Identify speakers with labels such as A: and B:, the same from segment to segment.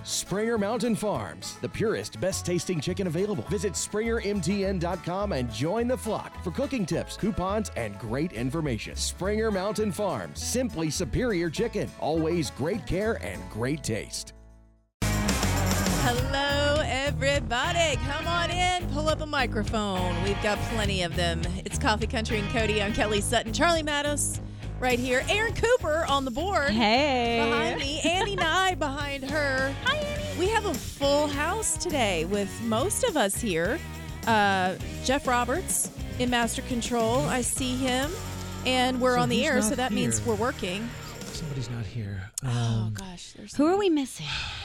A: Springer Mountain Farms, the purest, best-tasting chicken available. Visit SpringerMTN.com and join the flock for cooking tips, coupons, and great information. Springer Mountain Farms, simply superior chicken. Always great care and great taste.
B: Hello, everybody. Come on in. Pull up a microphone. We've got plenty of them. It's Coffee Country and Cody. I'm Kelly Sutton. Charlie Matos right here. Aaron Cooper on the board.
C: Hey.
B: Behind me. Annie Nye behind her.
C: Hi, Annie.
B: We have a full house today with most of us here. Jeff Roberts in Master Control. I see him. And we're on the air, so that means we're working.
D: Somebody's not here.
B: Oh, gosh.
C: Who are we missing?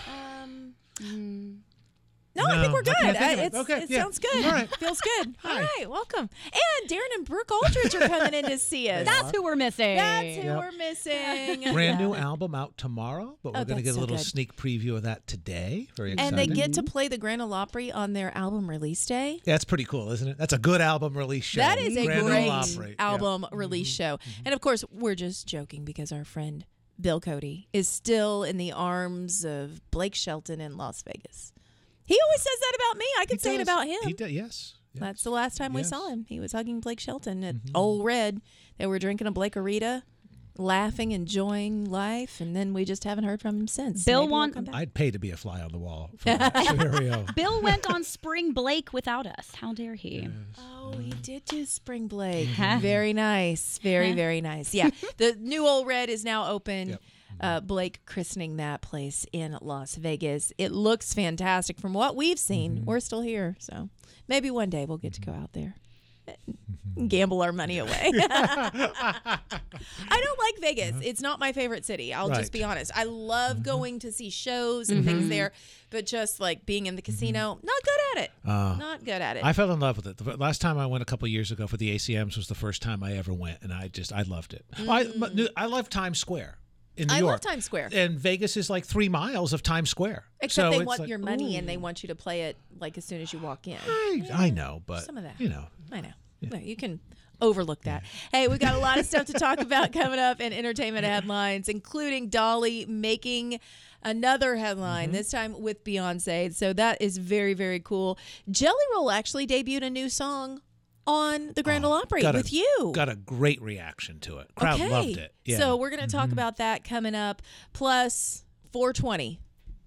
B: No, I think we're good. It
D: yeah.
B: sounds good.
D: All right.
B: Feels good.
D: Hi.
B: All right, welcome. And Darren and Brooke Aldridge are coming in to see us.
C: That's who we're missing.
B: That's who we're missing.
D: Brand new album out tomorrow, but we're going to
B: that's
D: get a
B: so
D: little
B: good.
D: sneak preview of that today. Very exciting.
B: And they get to play the Grand Ole Opry on their album release day.
D: Yeah, that's pretty cool, isn't it? That's a good album release show.
B: That is a
D: Grand Ole
B: great
D: Opry.
B: album release show. And of course, we're just joking because our friend Bill Cody is still in the arms of Blake Shelton in Las Vegas. He always says that about me. I could say it about him.
D: He does, yes.
B: That's the last time we saw him. He was hugging Blake Shelton at Old Red. They were drinking a Blake-A-Rita, laughing, enjoying life, and then we just haven't heard from him since.
C: Bill
D: I'd pay to be a fly on the wall for that scenario.
C: Bill went on Spring Blake without us. How dare he?
D: Yes.
B: Oh, he did do Spring Blake. Very nice. Very, very nice. Yeah. The new Old Red is now open.
D: Yep.
B: Blake christening that place in Las Vegas. It looks fantastic from what we've seen. We're still here, so maybe one day we'll get to go out there and gamble our money away. I don't like Vegas. It's not my favorite city. I'll just be honest. I love going to see shows and things there, but just like being in the casino, not good at it. Not good at it.
D: I fell in love with it. The last time I went a couple of years ago for the ACMs was the first time I ever went, and I loved it. I love Times Square. In New York.
B: love Times Square.
D: And Vegas is like 3 miles of Times Square.
B: Except
D: so
B: they want
D: like,
B: your money and they want you to play it like as soon as you walk in.
D: I know, but
B: Some of that.
D: you know.
B: I know. No, you can overlook that. Hey, we got a lot of stuff to talk about coming up in entertainment headlines, including Dolly making another headline, this time with Beyonce. So that is very, very cool. Jelly Roll actually debuted a new song on the Grand Ole Opry with you.
D: Got a great reaction to it. Crowd loved it. Yeah.
B: So we're going to talk about that coming up. Plus 420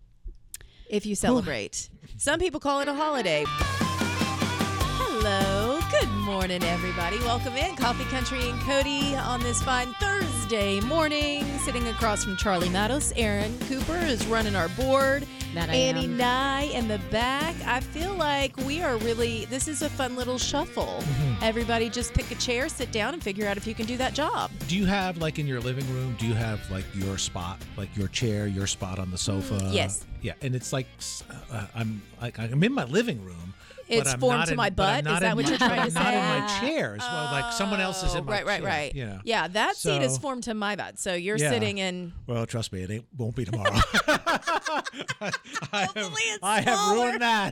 B: if you celebrate. Some people call it a holiday. Hello. Good morning, everybody. Welcome in. Coffee Country and Cody on this fine Thursday morning. Sitting across from Charlie Matos, Aaron Cooper is running our board. Annie Nye in the back. I feel like this is a fun little shuffle. Everybody just pick a chair, sit down, and figure out if you can do that job.
D: Do you have, like, in your living room, do you have, like, your spot, like your chair, your spot on the sofa?
B: Yes.
D: Yeah, and it's like, I'm in my living room.
B: It's formed to my butt? Is that what you're trying to say?
D: I'm not in my chair. Well, like someone else is in my chair.
B: Right.
D: You know.
B: Yeah, that seat is formed to my butt. So you're sitting in.
D: Well, trust me, won't be tomorrow.
B: Hopefully it's
D: I have ruined that.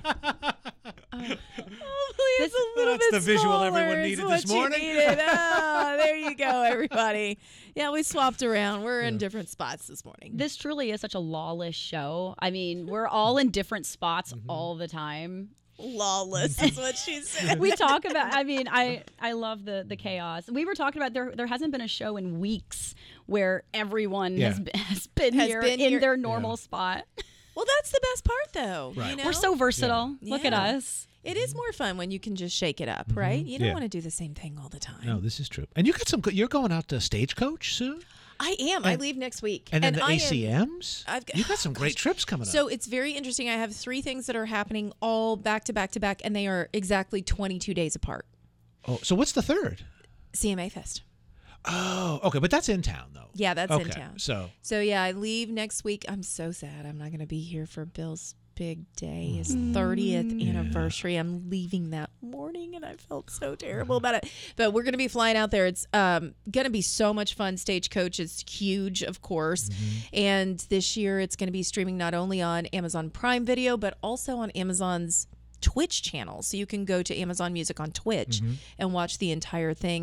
B: Hopefully it's a little
D: That's
B: bit
D: the visual
B: smaller
D: everyone
B: is
D: needed
B: what
D: this morning.
B: You needed. There you go, everybody. Yeah, we swapped around. We're in different spots this morning.
C: This truly is such a lawless show. I mean, we're all in different spots all the time.
B: Lawless is what she said.
C: We talk about, I love the chaos. We were talking about there hasn't been a show in weeks where everyone has been here in their normal spot.
B: Well, that's the best part, though.
D: Right.
B: You know?
C: We're so versatile.
B: Yeah.
C: Look at us.
B: It is more fun when you can just shake it up, right? You don't want to do the same thing all the time.
D: No, this is true. And you got you're going out to Stagecoach soon?
B: I am. I leave next week.
D: And then the ACMs? You got some great trips coming up.
B: So it's very interesting. I have 3 things that are happening all back to back to back, and they are exactly 22 days apart.
D: Oh, so what's the third?
B: CMA Fest.
D: Oh, okay. But that's in town, though.
B: Yeah, that's in town.
D: So
B: yeah, I leave next week. I'm so sad. I'm not going to be here for Bill's big day, his 30th anniversary. I'm leaving that morning, and I felt so terrible about it. But we're going to be flying out there. It's going to be so much fun. Stagecoach is huge, of course. And this year, it's going to be streaming not only on Amazon Prime Video, but also on Amazon's Twitch channel. So you can go to Amazon Music on Twitch and watch the entire thing.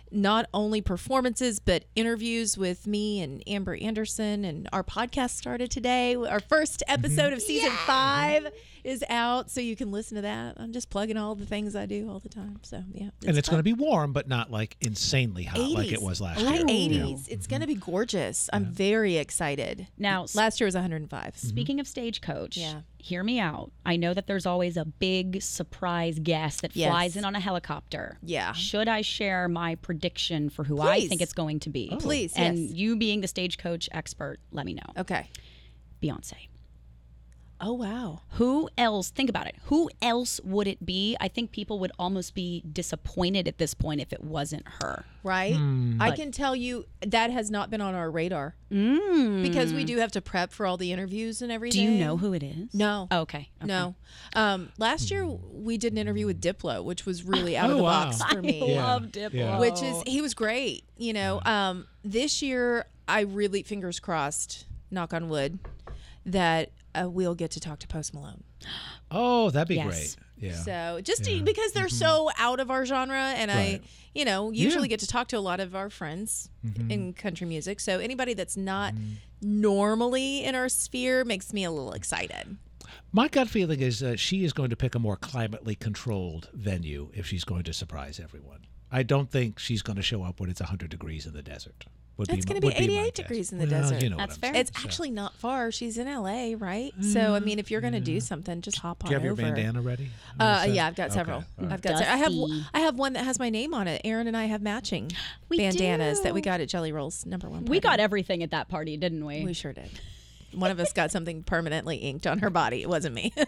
B: not only performances, but interviews with me and Amber Anderson. And our podcast started today. Our first episode of season 5 is out, so you can listen to that. I'm just plugging all the things I do all the time. So, yeah.
D: And it's going to be warm, but not like insanely hot
B: 80s.
D: like it was last year.
B: 80s. It's going to be gorgeous. I'm very excited.
C: Now,
B: last year was 105.
C: Speaking of Stagecoach, hear me out. I know that there's always a big surprise guest that flies in on a helicopter.
B: Yeah.
C: Should I share my prediction for who I think it's going to be?
B: Please,
C: And you being the Stagecoach expert, let me know.
B: Okay.
C: Beyonce.
B: Oh, wow.
C: Who else? Think about it. Who else would it be? I think people would almost be disappointed at this point if it wasn't her.
B: Right? I can tell you that has not been on our radar. Because we do have to prep for all the interviews and everything.
C: Do you know who it is?
B: No.
C: Oh, okay.
B: No. Last year we did an interview with Diplo, which was really out of the box for me.
C: I love Diplo.
D: Yeah.
B: Which is, he was great. You know, this year I really, fingers crossed, knock on wood, that we'll get to talk to Post Malone.
D: Oh, that'd be great. Yeah.
B: So just because they're so out of our genre, and I, usually get to talk to a lot of our friends in country music. So anybody that's not normally in our sphere makes me a little excited.
D: My gut feeling is she is going to pick a more climately controlled venue if she's going to surprise everyone. I don't think she's going to show up when it's 100 degrees in the desert.
B: It's going to be 88 degrees in the desert.
D: You know
C: That's fair.
B: It's actually not far. She's in LA, right? So I mean, if you're going to do something, just hop on over.
D: Do you have your bandana ready?
B: Yeah, I've got several.
D: Okay.
B: I've got. I have one that has my name on it. Aaron and I have matching bandanas that we got at Jelly Roll's #1 party.
C: We got everything at that party, didn't we?
B: We sure did. One of us got something permanently inked on her body. It wasn't me.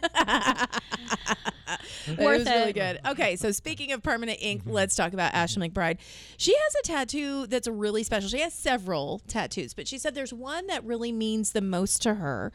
B: It was really good. Okay, so speaking of permanent ink, let's talk about Ashley McBryde. She has a tattoo that's really special. She has several tattoos, but she said there's one that really means the most to her.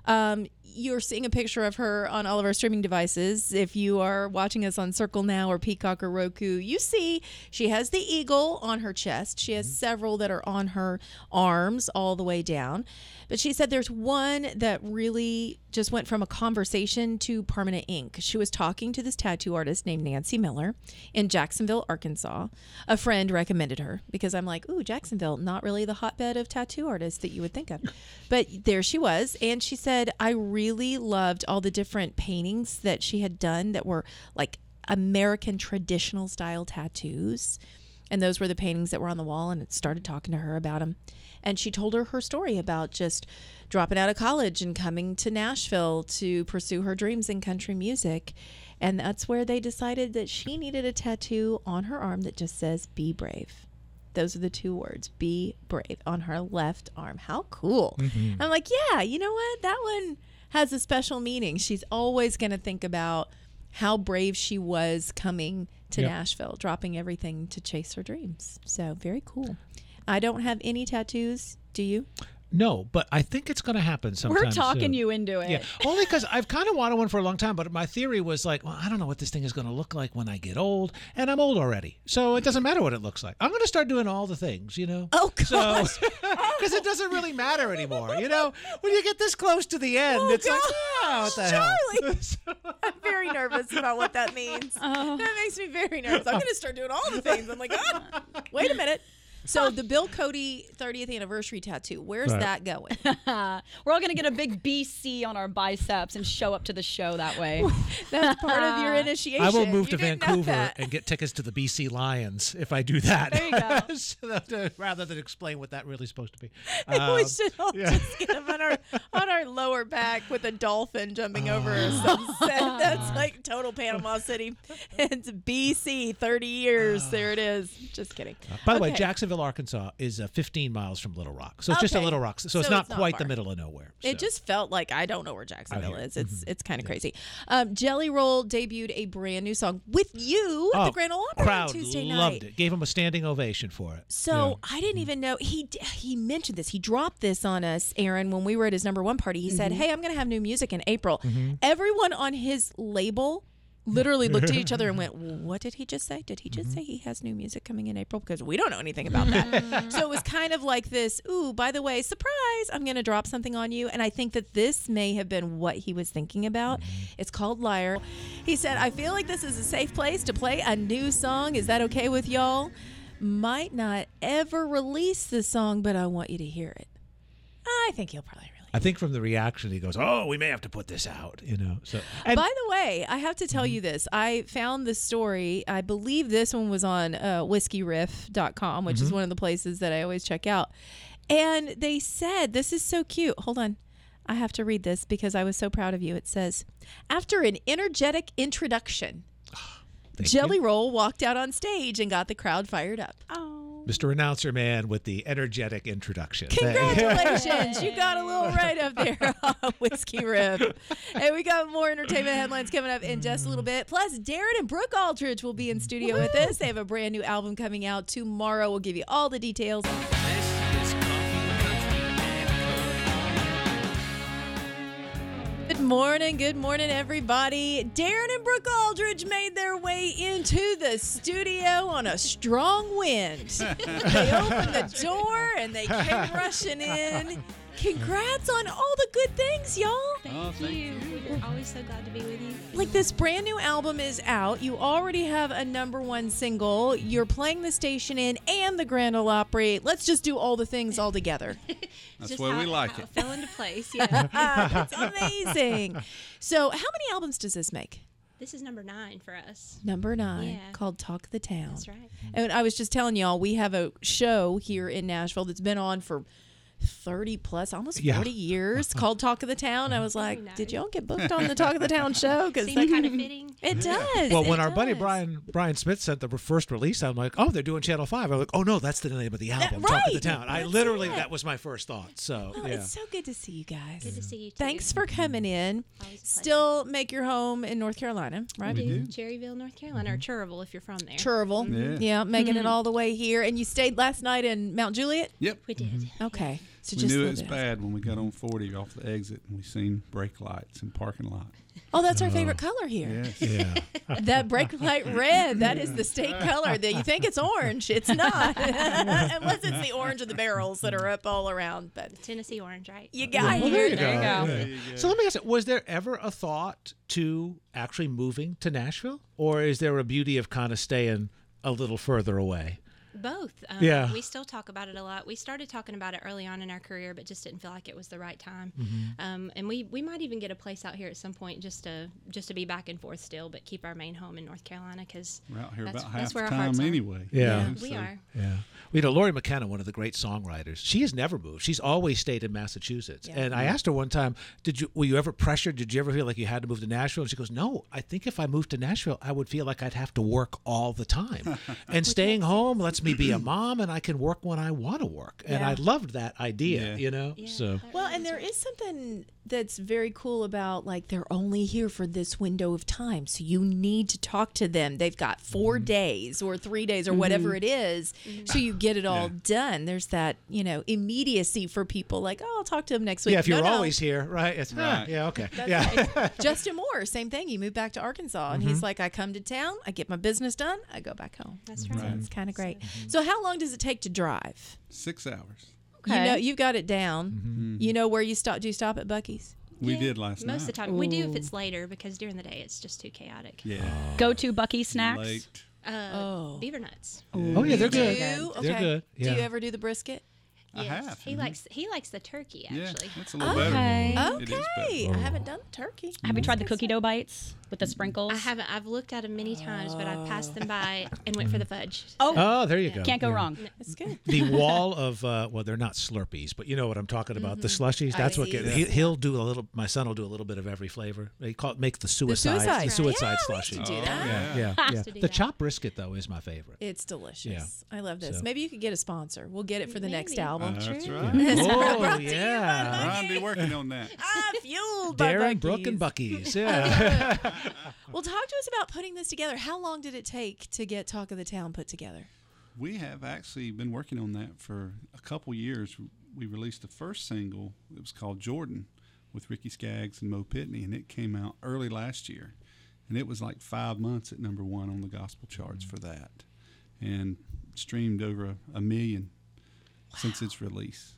B: You're seeing a picture of her on all of our streaming devices. If you are watching us on Circle Now or Peacock or Roku, you see she has the eagle on her chest. She has several that are on her arms all the way down. But she said there's one that really just went from a conversation to permanent ink. She was talking to this tattoo artist named Nancy Miller in Jacksonville, Arkansas. A friend recommended her because I'm like, ooh, Jacksonville, not really the hotbed of tattoo artists that you would think of. But there she was. And she said, I really loved all the different paintings that she had done that were like American traditional style tattoos. And those were the paintings that were on the wall, and it started talking to her about them. And she told her story about just dropping out of college and coming to Nashville to pursue her dreams in country music. And that's where they decided that she needed a tattoo on her arm that just says, be brave. Those are the 2 words, be brave, on her left arm. How cool. I'm like, yeah, you know what? That one has a special meaning. She's always going to think about how brave she was coming to Nashville, dropping everything to chase her dreams. So very cool. I don't have any tattoos. Do you?
D: No, but I think it's going to happen sometime
C: We're talking
D: soon.
C: you into it.
D: Yeah, only because I've kind of wanted one for a long time, but my theory was like, well, I don't know what this thing is going to look like when I get old, and I'm old already, so it doesn't matter what it looks like. I'm going to start doing all the things, you know?
B: Oh, gosh.
D: Because it doesn't really matter anymore, you know? When you get this close to the end, it's like, what the
B: Charlie.
D: hell?
B: I'm very nervous about what that means. That makes me very nervous. I'm going to start doing all the things. I'm like, oh, wait a minute. So the Bill Cody 30th anniversary tattoo, where's that going?
C: We're all going to get a big BC on our biceps and show up to the show that way.
B: That's part of your initiation.
D: I will move to
B: You didn't know
D: Vancouver
B: that.
D: and get tickets to the BC Lions if I do that.
C: There you go.
D: So rather than explain what that really is supposed to be.
B: We should all just get them on our lower back with a dolphin jumping over a sunset. That's like total Panama City. It's BC, 30 years. There it is. Just kidding.
D: By the way,
B: Okay.
D: Jacksonville, Arkansas is 15 miles from Little Rock. So it's just a Little Rock. So it's not quite the
B: far.
D: middle of nowhere.
B: It
D: So.
B: just felt like I don't know where Jacksonville
D: here.
B: is. It's kind of crazy. Jelly Roll debuted a brand new song with you at the Grand Ole Opry
D: crowd
B: on Tuesday night.
D: loved it. Gave him a standing ovation for it.
B: So I didn't even know he mentioned this. He dropped this on us, Aaron, when we were at his #1 party. He said, "Hey, I'm going to have new music in April." Everyone on his label literally looked at each other and went, what did he just say? Did he just say he has new music coming in April? Because we don't know anything about that. So it was kind of like this, ooh, by the way, surprise, I'm going to drop something on you. And I think that this may have been what he was thinking about. It's called Liar. He said, I feel like this is a safe place to play a new song. Is that okay with y'all? might not ever release the song, but I want you to hear it. I think he'll probably release it.
D: I think from the reaction, he goes, "Oh, we may have to put this out," So,
B: by the way, I have to tell you this. I found the story. I believe this one was on whiskeyriff.com, which is one of the places that I always check out. And they said, this is so cute. Hold on. I have to read this because I was so proud of you. It says, after an energetic introduction, Jelly Roll walked out on stage and got the crowd fired up.
C: Oh.
D: Mr. Announcer Man with the energetic introduction.
B: Congratulations. You got a little right up there on Whiskey Riff. And we got more entertainment headlines coming up in just a little bit. Plus, Darren and Brooke Aldridge will be in studio with us. They have a brand new album coming out tomorrow. We'll give you all the details. Good morning, everybody. Darren and Brooke Aldridge made their way into the studio on a strong wind. They opened the door and they came rushing in. Congrats on all the good things, y'all.
E: Thank you. We're always so glad to be with you.
B: Like, this brand new album is out. You already have a #1 single. You're playing the Station Inn and the Grand Ole Opry. Let's just do all the things all together.
E: That's where we like it. Fell into place, yeah.
B: That's amazing. So how many albums does this make?
E: This is number 9 for us.
B: Number 9,
E: yeah.
B: Called Talk the Town.
E: That's right.
B: And I was just telling y'all, we have a show here in Nashville that's been on for 30 plus, almost 40 years, called Talk of the Town. I was like, nice. Did y'all get booked on the Talk of the Town show? Because
E: seems kind of fitting.
B: It does.
D: Well, when our buddy Brian Smith sent the first release, I'm like, oh, they're doing Channel 5. I'm like, oh no, that's the name of the album, Talk of the Town. That was my first thought. So
B: It's so good to see you guys.
E: Good to see you too.
B: Thanks for coming in. Still make your home in North Carolina, right?
E: We do. Cherryville, North Carolina, or Cherville if you're from there.
B: Cherville, yeah, making it all the way here. And you stayed last night in Mount Juliet?
F: Yep.
E: We did.
B: Okay. So
F: we knew it was bad when we got on 40 off the exit and we seen brake lights and parking lot.
B: Oh, that's our favorite color here.
F: Yes.
D: Yeah.
B: That brake light red, that is the state color. That you think it's orange. It's not. Unless it's the orange of the barrels that are up all around. But
E: Tennessee orange, right?
B: You got
D: There you go.
C: There you
D: go. So let me ask you, was there ever a thought to actually moving to Nashville? Or is there a beauty of kind of staying a little further away?
E: Both.
D: Yeah.
E: We still talk about it a lot. We started talking about it early on in our career, but just didn't feel like it was the right time. And we might even get a place out here at some point just to be back and forth still, but keep our main home in North Carolina because
F: we're out here
E: that's
F: about half
E: where
F: the
E: our hearts
F: time
E: are.
F: anyway.
D: Yeah.
E: We are.
D: Yeah. Lori McKenna, one of the great songwriters, she has never moved. She's always stayed in Massachusetts.
B: Yeah.
D: And I asked her one time, were you ever pressured? Did you ever feel like you had to move to Nashville? And she goes, no, I think if I moved to Nashville, I would feel like I'd have to work all the time. And staying home lets me be a mom and I can work when I want to work. And I loved that idea,
E: Yeah,
D: so.
B: Well, and there is something that's very cool about, like, they're only here for this window of time, so you need to talk to them. They've got 4 days or 3 days or whatever it is, so you get it all done. There's that, immediacy for people, like, oh, I'll talk to them next week.
D: Yeah, if you're always here, right? It's,
F: Right.
D: yeah, okay.
B: That's right. Justin Moore, same thing. He moved back to Arkansas, and he's like, I come to town, I get my business done, I go back home.
E: That's right.
B: So it's kind of great. So how long does it take to drive?
F: 6 hours.
B: Okay. You've got it down. You know where you stop? Do you stop at Buc-ee's?
F: We did last night.
E: Most of the time. We do if it's later because during the day it's just too chaotic.
F: Yeah.
C: Go to Buc-ee's snacks.
F: Late.
E: Beaver nuts.
D: Oh, yeah, they're good.
B: Okay.
D: They're good. Yeah.
B: Do you ever do the brisket?
F: I
E: Yes.
F: have.
E: He likes the turkey actually.
F: Yeah, it's a little better.
C: Okay.
F: It is better.
B: Okay. I haven't done the turkey.
C: Have you tried the cookie dough bites with the sprinkles?
E: I haven't. I've looked at them many times, but I passed them by and went for the fudge.
D: Oh, there you go.
C: Can't go wrong.
B: It's good.
D: The wall of well, they're not Slurpees, but you know what I'm talking about. The slushies. That's what he'll do a little. My son will do a little bit of every flavor. They make the suicide
B: suicide.
D: suicide
B: Yeah, we
D: slushie.
B: used to do that.
D: Yeah.
E: Has to do
D: The
E: that.
D: chopped brisket though is my favorite.
B: It's delicious.
D: Yeah.
B: I love this.
D: So-
B: Maybe you could get a sponsor. We'll get it for the next
E: Maybe.
B: album.
F: That's
E: True.
F: right.
D: Oh yeah.
F: Ron be working on that.
B: Fueled by
D: Darren, Brooke, and
B: Buc-ee's.
D: Buc-ee's. Yeah.
B: Well, talk to us about putting this together. How long did it take to get Talk of the Town put together?
F: We have actually been working on that for a couple years. We released the first single. It was called Jordan with Ricky Skaggs and Mo Pitney, and it came out early last year. And it was like 5 months at #1 on the gospel charts for that, and streamed over 1 million since its release.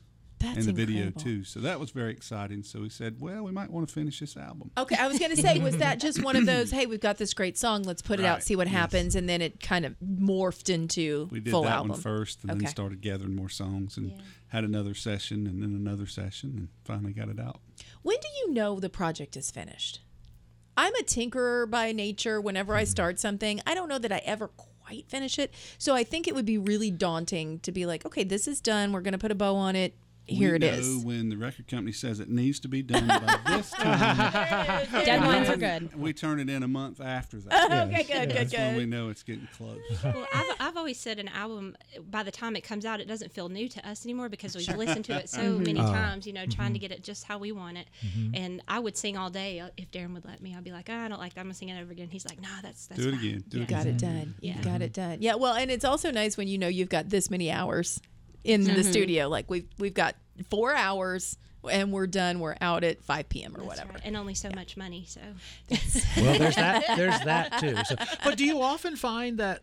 F: in the video too. So that was very exciting. So we said, well, we might want to finish this album.
B: Okay, I was going to say, was that just one of those, hey, we've got this great song, let's put it out, see what happens, and then it kind of morphed into
F: we did
B: full
F: that
B: album?
F: one first, and then started gathering more songs, and had another session, and then another session, and finally got it out.
B: When do you know the project is finished? I'm a tinkerer by nature. Whenever I start something, I don't know that I ever quite finish it. So I think it would be really daunting to be like, okay, this is done. We're going to put a bow on it. Here it is.
F: We know when the record company says it needs to be done by this time.
C: Deadlines are good.
F: We turn it in a month after that.
B: Okay, good.
F: That's when we know it's getting close.
E: Well, I've always said an album, by the time it comes out, it doesn't feel new to us anymore because we've listened to it so many times, trying to get it just how we want it. And I would sing all day if Darren would let me. I'd be like, I don't like that. I'm going to sing it over again. He's like, no, that's
F: do it
E: fine.
F: again.
B: You got it done. You got it done. Yeah, well, and it's also nice when you know you've got this many hours in the studio. Like we've got 4 hours and we're done. We're out at 5 p.m. or whatever.
E: Right. And only so much money. So
D: well, there's that too. So, but do you often find that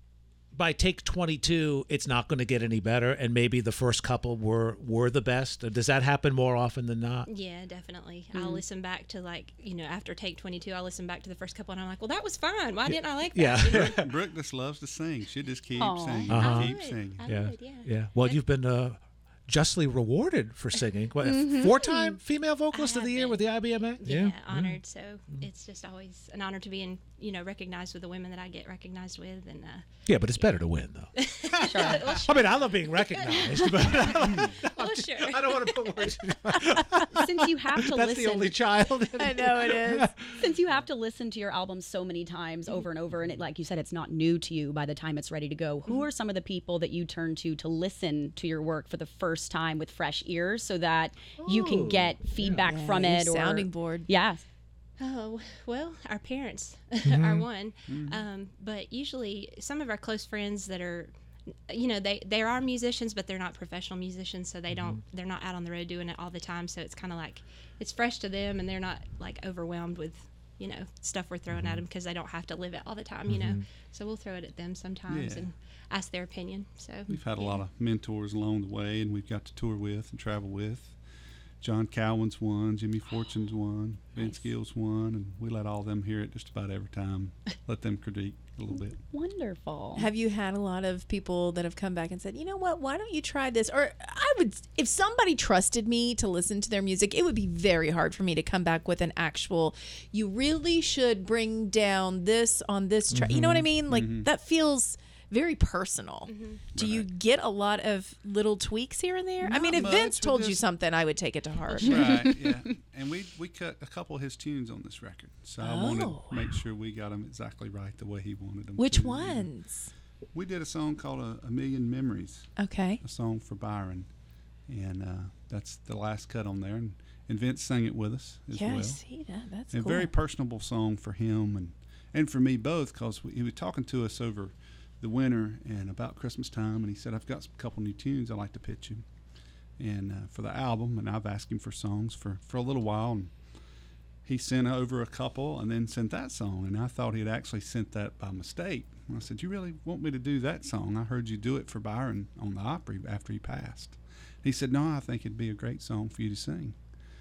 D: by take 22, it's not going to get any better, and maybe the first couple were the best? Or does that happen more often than not?
E: Yeah, definitely. I'll listen back to after take 22, I'll listen back to the first couple, and I'm like, well, that was fine. Why didn't I like that?
D: Yeah.
F: Brooke just loves to sing. She just keeps singing. Keep singing.
E: I would,
D: Yeah. Well, you've been justly rewarded for singing. What, 4-time female vocalist of the year with the IBMA?
E: Yeah, honored. So it's just always an honor to be recognized with the women that I get recognized with. And
D: yeah, but it's better to win, though.
E: Sure.
D: I mean, I love being recognized, but
E: sure.
D: I don't want to put words.
C: Since you have to
D: That's
C: listen,
D: the only child.
B: I know it is.
C: Since you have to listen to your album so many times over and over, and it, like you said, it's not new to you by the time it's ready to go. Who are some of the people that you turn to listen to your work for the first time with fresh ears, so that you can get feedback from it? Or
B: Sounding board.
C: Yeah.
E: Oh, well, our parents are one. But usually some of our close friends that are, they are musicians, but they're not professional musicians. So they're not out on the road doing it all the time. So it's kind of like, it's fresh to them, and they're not like overwhelmed with, stuff we're throwing at them because they don't have to live it all the time, So we'll throw it at them sometimes and ask their opinion. So
F: we've had a lot of mentors along the way, and we've got to tour with and travel with. John Cowan's one, Jimmy Fortune's one, Vince Gill's one, and we let all of them hear it just about every time. Let them critique a little bit.
C: Wonderful.
B: Have you had a lot of people that have come back and said, you know what, why don't you try this? Or if somebody trusted me to listen to their music, it would be very hard for me to come back with an actual, you really should bring down this on this track. You know what I mean? Like that feels very personal. Do you get a lot of little tweaks here and there?
F: Not
B: I mean, if
F: much.
B: Vince told you something, I would take it to heart.
F: Right, yeah. And we cut a couple of his tunes on this record. So I wanted to make sure we got them exactly right the way he wanted them.
B: Which ones?
F: We did a song called A Million Memories.
B: Okay.
F: A song for Byron. And that's the last cut on there. And Vince sang it with us as well.
B: See that. That's
F: a
B: cool.
F: very personable song for him and for me both, because he was talking to us over the winter and about Christmas time, and he said, I've got a couple new tunes I'd like to pitch you and for the album, and I've asked him for songs for a little while, and he sent over a couple and then sent that song, and I thought he had actually sent that by mistake. And I said, you really want me to do that song? I heard you do it for Byron on the Opry after he passed. He said, no, I think it'd be a great song for you to sing.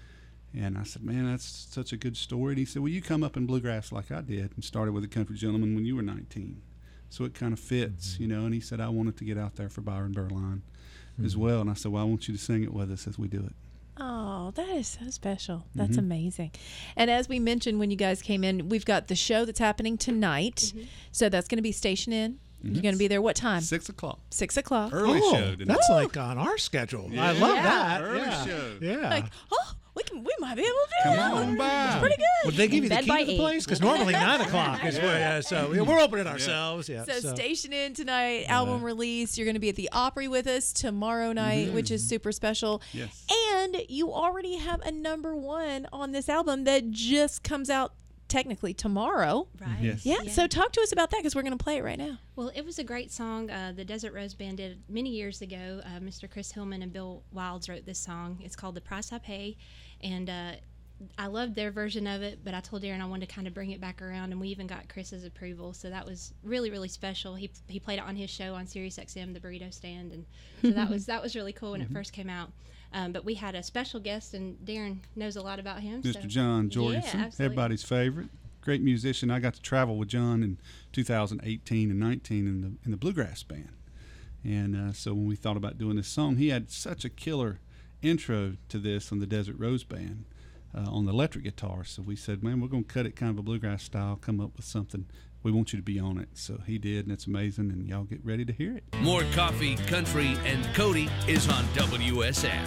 F: And I said, man, that's such a good story. And he said, well, you come up in bluegrass like I did and started with a country gentleman when you were 19. So it kind of fits, and he said, I wanted to get out there for Byron Berline as well. And I said, well, I want you to sing it with us as we do it.
B: Oh, that is so special. That's amazing. And as we mentioned when you guys came in, we've got the show that's happening tonight. So that's going to be Station Inn. You're going to be there what time?
F: 6 o'clock.
B: 6 o'clock.
F: Early show.
D: That's like on our schedule.
F: Yeah.
D: I love that.
F: Early show.
D: Yeah.
B: Like, we might be able to do
F: Come
B: that.
F: on by.
B: It's pretty good.
D: Would they give you the
C: bed
D: key
C: by
D: to the
C: 8.
D: place? Because normally 9 o'clock is where, so we're opening ourselves. Yeah.
B: So Station Inn tonight, album release. You're going to be at the Opry with us tomorrow night, which is super special.
F: Yes.
B: And you already have a #1 on this album that just comes out technically tomorrow.
E: right.
F: Yes.
B: Yeah. So talk to us about that because we're going to play it right now.
E: Well, it was a great song. The Desert Rose Band did many years ago. Mr. Chris Hillman and Bill Wilds wrote this song. It's called The Price I Pay. And I loved their version of it, but I told Darren I wanted to kind of bring it back around, and we even got Chris's approval. So that was really, really special. He played it on his show on Sirius XM, The Burrito Stand, and so that was really cool when it first came out. But we had a special guest, and Darren knows a lot about him.
F: Mr.
E: so-
F: John
E: Yeah,
F: Jorgensen,
E: absolutely.
F: everybody's favorite, great musician. I got to travel with John in 2018 and 19 in the bluegrass band, and so when we thought about doing this song, he had such a killer intro to this on the Desert Rose Band on the electric guitar. So we said, man, we're going to cut it kind of a bluegrass style, come up with something. We want you to be on it. So he did, and it's amazing, and y'all get ready to hear it.
G: More coffee, country, and Cody is on WSM.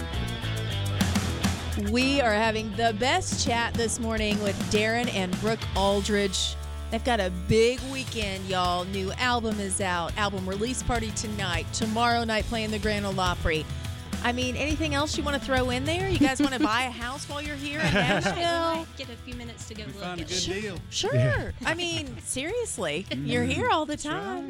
B: We are having the best chat this morning with Darren and Brooke Aldridge. They've got a big weekend, y'all. New album is out. Album release party tonight. Tomorrow night playing the Grand Ole Opry. I mean, anything else you want to throw in there? You guys want to buy a house while you're here in
E: We
B: Nashville?
E: might get a few minutes to go
F: We
E: look
F: found a
E: at
F: good
E: it.
F: deal.
B: Sure. I mean, seriously, you're here all the time.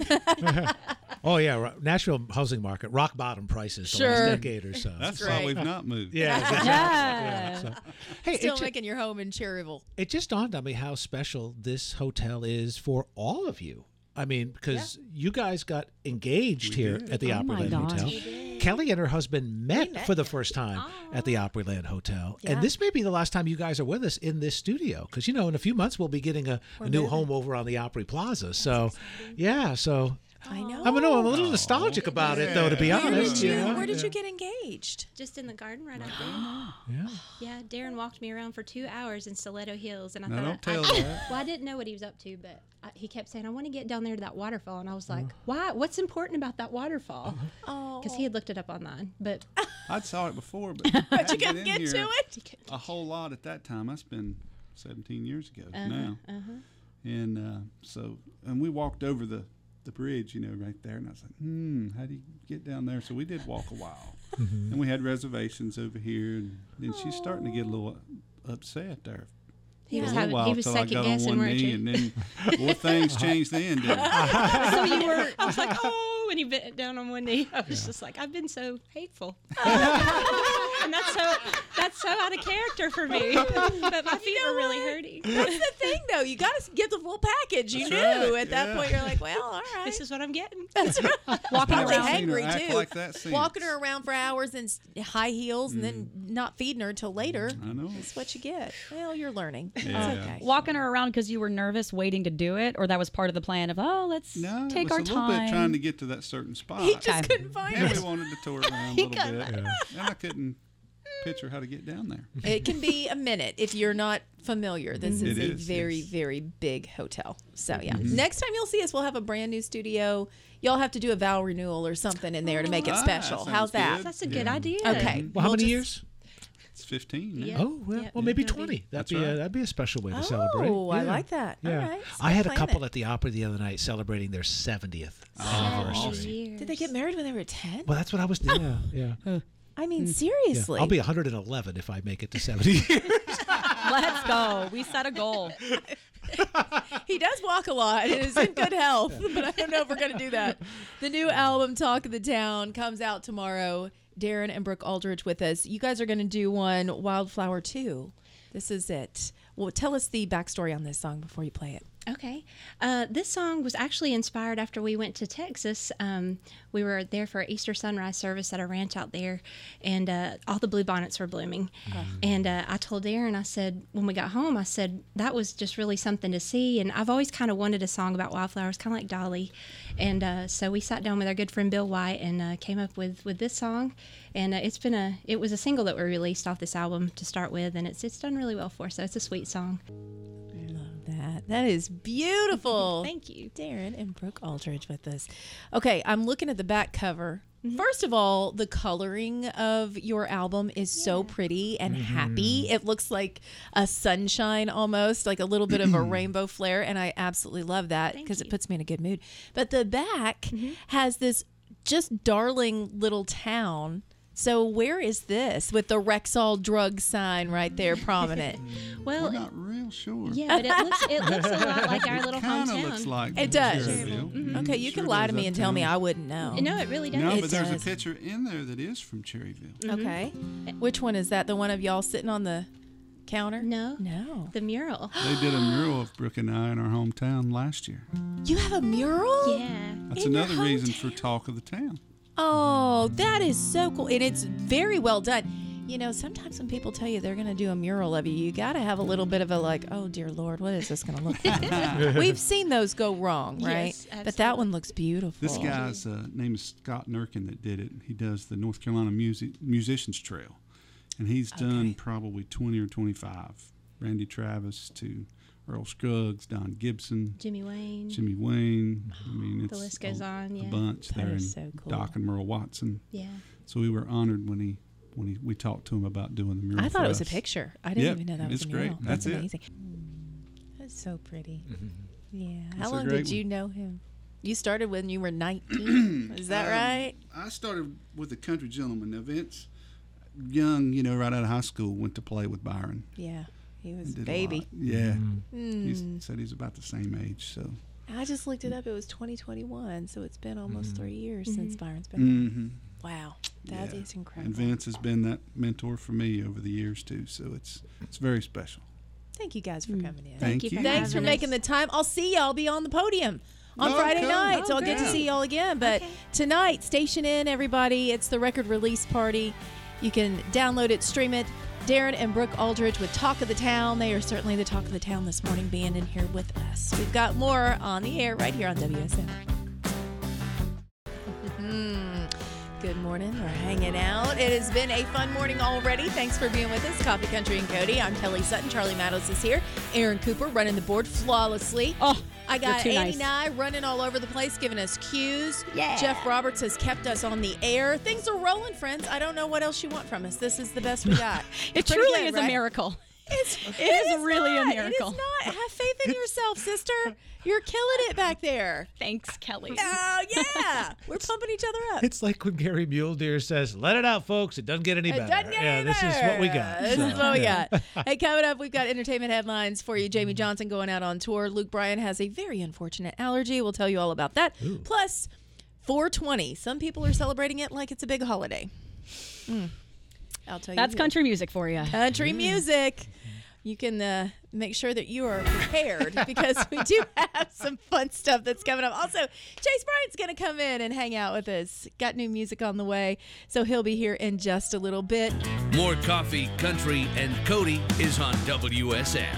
D: Oh yeah, Nashville housing market, rock bottom prices the
B: Sure.
D: last decade or so.
F: That's
B: great.
F: why we've not moved.
D: yeah, exactly. Yeah, so. Hey,
B: Still making your home in Cherryville.
D: it just dawned on me how special this hotel is for all of you. I mean, because you guys got engaged here at the
C: Oh my
D: Opryland
C: gosh.
D: Hotel. Kelly and her husband met for the first time at the Opryland Hotel.
B: Yeah.
D: And this may be the last time you guys are with us in this studio. Because, in a few months we'll be getting a new home over on the Opry Plaza. So, yeah, so
B: I know.
D: I'm a little nostalgic about it, though, to be
B: Where
D: honest.
B: did you,
D: know?
B: where did you get engaged?
E: Just in the garden right out there.
D: Yeah.
E: Yeah, Darren walked me around for 2 hours in Stiletto Hills, and I
F: Now,
E: thought,
F: don't tell that.
E: well, I didn't know what he was up to, but he kept saying, "I want to get down there to that waterfall," and I was like, "Why? What's important about that waterfall?"
B: Oh,
E: Because he had looked it up online, but
F: I saw it before, but
B: but you
F: couldn't
B: couldn't get to it.
F: a whole lot at that time. That's been 17 years ago now. And and we walked over the bridge, right there. And I was like, how do you get down there? So we did walk a while. And we had reservations over here. And then she's starting to get a little upset there.
E: he was
F: For a little while
E: he was
F: till I
E: second
F: got on
E: guessing,
F: one
E: weren't
F: knee,
E: you?
F: and then more things changed then, didn't it?
E: So you were. I was like, "Oh," when he bent down on one knee. I was just like, "I've been so hateful," and that's so out of character for me. But my feet were really hurting.
B: That's the thing, though. You got to get the full package. You
F: That's
B: knew
F: right,
B: at that
F: yeah.
B: point. You're like, well, all right.
E: This is what I'm getting.
B: Walking
F: I've
B: around
F: seen her
B: hangry
F: act
B: too.
F: like that since.
B: Walking her around for hours in high heels and then not feeding her till later.
F: I know.
B: That's what you get. Well, you're learning.
F: Yeah.
B: It's okay.
C: Walking her around because you were nervous waiting to do it, or that was part of the plan of, let's
F: No,
C: take
F: it
C: our
F: was a little bit trying
C: time.
F: to get to that certain spot.
B: He just couldn't find
F: and
B: it.
F: we wanted to tour around a little bit. And I couldn't picture how to get down there.
B: It can be a minute if you're not familiar. This is
F: It
B: a
F: is,
B: very,
F: yes.
B: very big hotel. So, yeah. Next time you'll see us, we'll have a brand new studio. Y'all have to do a vow renewal or something in there to make it
F: Ah,
B: special.
F: that
B: How's
F: sounds
B: that?
F: good.
E: That's a good idea.
B: Okay.
D: Well, how
B: We'll
D: many
B: just-
D: years?
F: It's 15 now.
E: Yeah.
D: Oh, well,
E: Yeah.
D: well maybe
E: That'd be-
D: 20.
F: That's
D: That'd be
F: right.
D: that'd be a special way to celebrate.
B: Oh, I
D: Yeah.
B: like that.
D: Yeah.
B: All right.
D: I had a
B: Plan
D: couple
B: it.
D: at the Opry the other night celebrating their 70th anniversary.
E: Years.
B: Did they get married when they were 10?
D: Well, that's what I was. Yeah.
B: I mean, seriously.
D: I'll be 111 if I make it to 70 years.
C: Let's go. We set a goal.
B: He does walk a lot and is in good health, but I don't know if we're going to do that. The new album, Talk of the Town, comes out tomorrow. Darren and Brooke Aldridge with us. You guys are going to do one, Wildflower 2. This is it. Well, tell us the backstory on this song before you play it.
E: Okay. This song was actually inspired after we went to Texas. We were there for an Easter sunrise service at a ranch out there, and all the bluebonnets were blooming. And I told Darren, I said, when we got home, I said, that was just really something to see. And I've always kind of wanted a song about wildflowers, kind of like Dolly. And so we sat down with our good friend Bill White and came up with this song. And it was a single that we released off this album to start with, and it's done really well for us. So it's a sweet song.
B: That is beautiful.
E: Thank you.
B: Darren and Brooke Aldridge with us. Okay, I'm looking at the back cover. First of all, the coloring of your album is so pretty and happy. It looks like a sunshine almost, like a little bit of a rainbow flare, and I absolutely love that because it puts me in a good mood. But the back has this just darling little town. So where is this with the Rexall drug sign right there prominent?
E: Well,
F: We're not real sure.
E: yeah, but it looks a lot like our little
F: Kind of
E: hometown.
F: looks like
B: It does.
F: Cherryville.
B: Okay, you can
F: Sure
B: lie to
F: does
B: me and
F: uptown.
B: tell me I wouldn't know.
E: No, it really does.
F: No,
B: It
F: but there's
B: does.
F: a picture in there that is from Cherryville.
B: Okay. Which one is that? The one of y'all sitting on the counter?
E: No.
B: No.
E: The mural.
F: They did a mural of Brooke and I in our hometown last year.
B: You have a mural?
E: Yeah.
F: That's
B: In your
F: another reason for
B: hometown?
F: Talk of the Town.
B: Oh, that is so cool. And it's very well done. You know, sometimes when people tell you they're going to do a mural of you, you got to have a little bit of a like, oh, dear Lord, what is this going to look like? We've seen those go wrong, right?
E: Yes,
B: but that one looks beautiful.
F: This guy's name is Scott Nurkin that did it. He does the North Carolina Musicians Trail. And he's done probably 20 or 25. Randy Travis to Earl Scruggs, Don Gibson,
E: Jimmy Wayne.
F: I mean, it's
E: The list goes on,
F: a
E: yeah.
F: bunch there.
B: is
F: And
B: so cool.
F: Doc and Merle Watson.
E: Yeah.
F: So we were honored when we talked to him about doing the mural.
B: I thought
F: for
B: it was a
F: us.
B: picture. I didn't
F: Yeah,
B: even know that was
F: it's
B: a
F: great.
B: mural.
F: That's it.
B: amazing. That's so pretty. Yeah. How
F: It's a
B: long
F: great
B: did you
F: one.
B: know him? You started when you were 19. Is that right?
F: I started with the Country Gentleman. Now, Vince, young, right out of high school, went to play with Byron.
B: Yeah. He was a
F: Did a
B: baby.
F: lot. Yeah.
B: Mm.
F: He said he's about the same age. So.
B: I just looked it up. It was 2021, so it's been almost 3 years since Byron's been
F: Mm-hmm.
B: Wow. That is incredible.
F: And Vince has been that mentor for me over the years too. So it's very special.
B: Thank you guys for coming in.
F: Thank you.
B: Thanks for making the time. I'll see y'all be on the podium on Friday
F: Okay.
B: night, so I'll get to
F: Okay.
B: see y'all again. But tonight, station in, everybody. It's the record release party. You can download it, stream it. Darren and Brooke Aldridge with Talk of the Town. They are certainly the talk of the town this morning, being in here with us. We've got more on the air right here on WSM. Good morning. We're hanging out. It has been a fun morning already. Thanks for being with us. Coffee Country and Cody. I'm Kelly Sutton. Charlie Matos is here. Aaron Cooper running the board flawlessly.
C: Oh,
B: I got
C: you're too
B: Annie
C: nice.
B: Nye running all over the place, giving us cues.
C: Yeah.
B: Jeff Roberts has kept us on the air. Things are rolling, friends. I don't know what else you want from us. This is the best we got.
C: It
B: Pretty
C: truly
B: good,
C: is a
B: right?
C: miracle.
B: It
C: is really a
B: not.
C: miracle.
B: It is not. Have faith in yourself, sister. You're killing it back there.
C: Thanks, Kelly.
B: Oh, yeah. We're pumping each other up.
D: It's like when Gary Muledeer says, "Let it out, folks. It doesn't get any better."
B: Doesn't get any
D: This is what we got.
B: This is
D: So,
B: what we
D: yeah.
B: got. Hey, coming up, we've got entertainment headlines for you. Jamie Johnson going out on tour. Luke Bryan has a very unfortunate allergy. We'll tell you all about that. Plus, 420. Some people are celebrating it like it's a big holiday. I'll tell you.
C: That's
B: who.
C: country music for you.
B: Country music. You can make sure that you are prepared because we do have some fun stuff that's coming up. Also, Chase Bryant's going to come in and hang out with us. Got new music on the way, so he'll be here in just a little bit.
G: More Coffee, Country, and Cody is on WSM.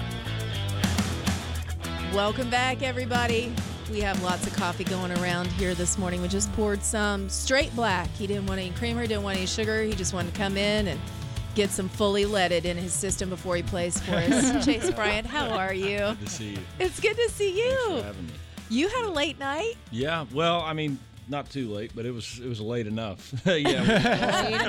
B: Welcome back, everybody. We have lots of coffee going around here this morning. We just poured some straight black. He didn't want any creamer, didn't want any sugar. He just wanted to come in and get some fully leaded in his system before he plays for us. Chase Bryant, how are you?
H: Good to see you.
B: It's good to see you.
H: Thanks for having me.
B: You had a late night?
H: Yeah, well, I mean, not too late, but it was late enough. Yeah.
C: Late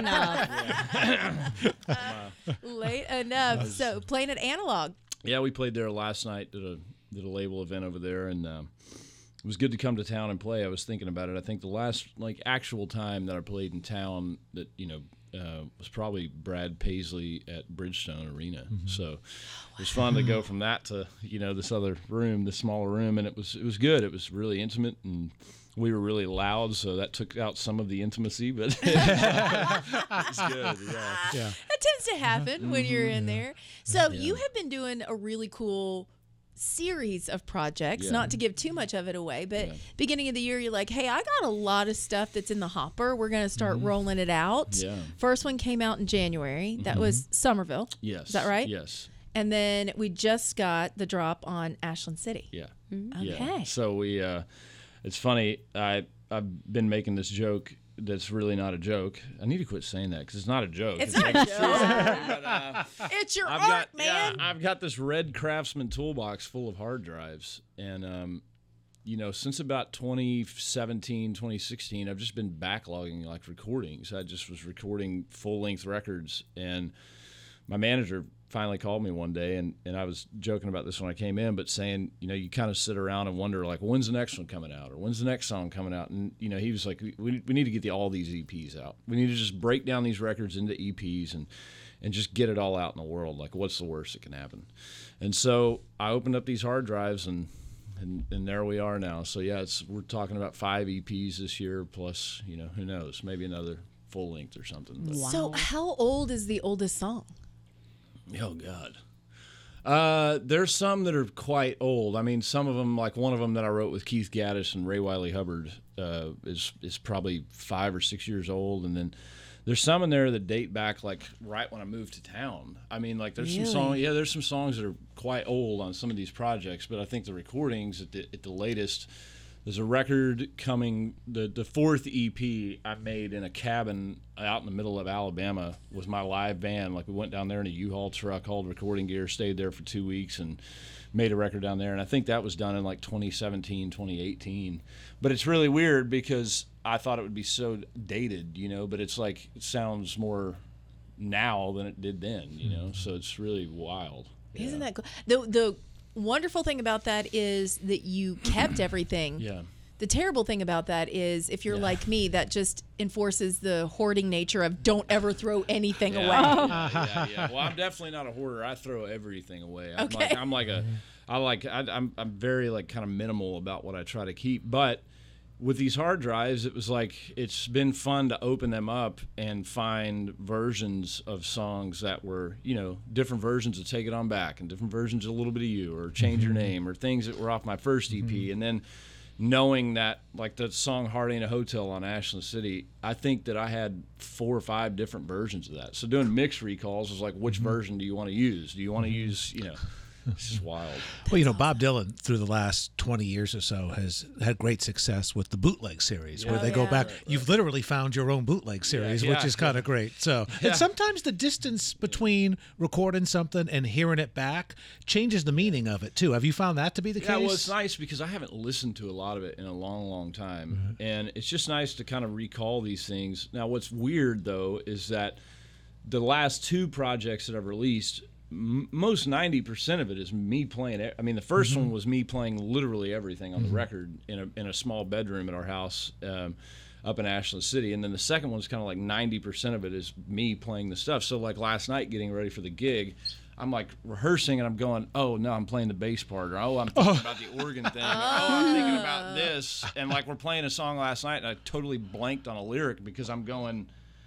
C: enough.
B: Late enough. So playing at Analog.
H: Yeah, we played there last night. Did a label event over there, and it was good to come to town and play. I was thinking about it. I think the last actual time that I played in town that was probably Brad Paisley at Bridgestone Arena. So it was fun to go from that to this other room, this smaller room, and it was good. It was really intimate, and we were really loud, so that took out some of the intimacy, but it's good. Yeah.
B: That tends to happen when you're in there. So you have been doing a really cool series of projects,
H: Yeah.
B: not to give too much of it away, but beginning of the year, you're like, hey, I got a lot of stuff that's in the hopper. We're going to start rolling it out.
H: Yeah.
B: First one came out in January. That was Somerville.
H: Yes.
B: Is that right?
H: Yes.
B: And then we just got the drop on Ashland City.
H: Yeah.
B: Okay.
H: Yeah. So we, it's funny. I've been making this joke that's really not a joke. I need to quit saying that because it's not a joke.
B: It's not a
H: true
B: joke.
H: story, but,
B: It's your
H: I've
B: art,
H: got
B: man.
H: I've got this red Craftsman toolbox full of hard drives, and since about 2017, 2016, I've just been backlogging recordings. I just was recording full-length records, and my manager finally called me one day, and I was joking about this when I came in, but saying, you kind of sit around and wonder, when's the next one coming out, or when's the next song coming out? And, he was like, we need to get all these EPs out. We need to just break down these records into EPs and just get it all out in the world. What's the worst that can happen? And so I opened up these hard drives, and there we are now. So, yeah, we're talking about 5 EPs this year, plus, who knows, maybe another full length or something. But,
B: So how old is the oldest song?
H: oh, God. There's some that are quite old. I mean, some of them, one of them that I wrote with Keith Gaddis and Ray Wiley Hubbard is probably 5 or 6 years old. And then there's some in there that date back like right when I moved to town. I mean, like there's some songs. Yeah, there's some songs that are quite old on some of these projects, but I think the recordings at the latest. There's a record coming, the fourth EP I made in a cabin out in the middle of Alabama with my live band. Like we went down there in a U-Haul truck, hauled recording gear, stayed there for 2 weeks and made a record down there. And I think that was done in like 2017, 2018. But it's really weird because I thought it would be so dated, you know, but it's like it sounds more now than it did then, you know. So it's really wild.
B: Isn't that cool? The wonderful thing about that is that you kept everything.
H: Yeah.
B: The terrible thing about that is if you're like me, that just enforces the hoarding nature of don't ever throw anything away.
H: Yeah. Well, I'm definitely not a hoarder. I throw everything away. I'm very like kind of minimal about what I try to keep. But with these hard drives, it was like it's been fun to open them up and find versions of songs that were, you know, different versions of Take It On Back and different versions of A Little Bit of You or Change Your Name or things that were off my first EP. And then knowing that, like the song Heart Ain't a Hotel on Ashland City, I think that I had 4 or 5 different versions of that. So doing mix recalls was like, which version do you want to use? Do you want to use, you know, it's just wild.
D: Well, you know, Bob Dylan through the last 20 years or so has had great success with the bootleg series where they go back. You've literally found your own bootleg series, which is kind of great. So, and sometimes the distance between recording something and hearing it back changes the meaning of it too. Have you found that to be the case?
H: Yeah, well, it's nice because I haven't listened to a lot of it in a long, long time. And it's just nice to kind of recall these things. Now, what's weird, though, is that the last 2 projects that I've released, most 90% of it is me playing it. I mean, the first one was me playing literally everything on the record in a small bedroom at our house up in Ashland City. And then the second one's kind of like 90% of it is me playing the stuff. So like last night getting ready for the gig, I'm like rehearsing and I'm going, oh no, I'm playing the bass part, or oh, I'm thinking about the organ thing, or oh, I'm thinking about this. And like we're playing a song last night and I totally blanked on a lyric because I'm going,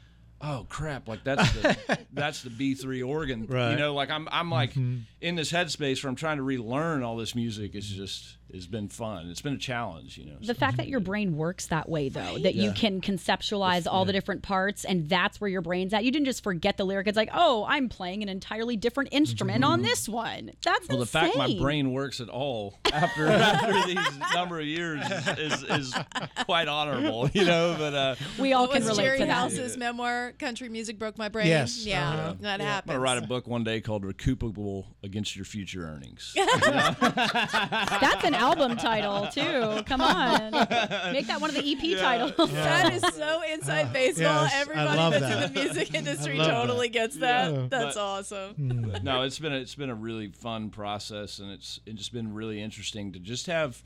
H: oh crap, like that's the B3 organ,
D: right.
H: You know, like I'm like in this headspace where I'm trying to relearn all this music. It's been fun. It's been a challenge, you know.
C: The fact that your brain works that way, though, that you can conceptualize all the different parts, and that's where your brain's at. You didn't just forget the lyric. It's like, oh, I'm playing an entirely different instrument on this one. That's
H: well,
C: insane.
H: the fact my brain works at all after these number of years is quite honorable, you know. But
C: we all can relate
B: Jerry
C: to that.
B: House's memoir, Country Music Broke My Brain.
D: Yes.
B: Yeah, that happens.
H: I'm gonna write a book one day called "Recoupable Against Your Future Earnings."
C: That's an album title too. Come on, make that one of the EP titles.
B: That is so inside baseball.
D: Yes, I
B: Everybody
D: love
B: that's
D: that.
B: in the music industry
D: love
B: totally gets that.
D: Yeah.
B: That's awesome.
H: But no, it's been a really fun process, and it's just been really interesting to just have